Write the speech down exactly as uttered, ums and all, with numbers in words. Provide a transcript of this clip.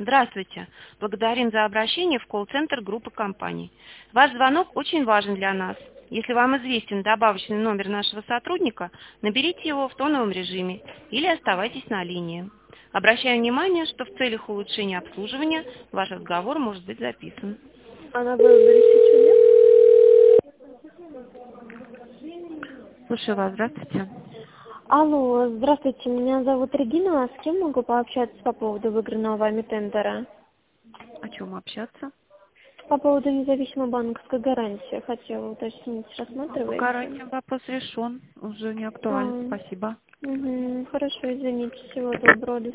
Здравствуйте. Благодарим за обращение в колл-центр группы компаний. Ваш звонок очень важен для нас. Если вам известен добавочный номер нашего сотрудника, наберите его в тоновом режиме или оставайтесь на линии. Обращаю внимание, что в целях улучшения обслуживания ваш разговор может быть записан. Она выбрала сейчас. Слушаю вас, здравствуйте. Алло, здравствуйте, меня зовут Регина. С кем могу пообщаться по поводу выигранного вами тендера? О чем общаться? По поводу независимой банковской гарантии. Хотела уточнить, По гарантиям рассматриваете? вопрос решен, уже не актуален, А, спасибо. угу, хорошо, извините, всего доброго.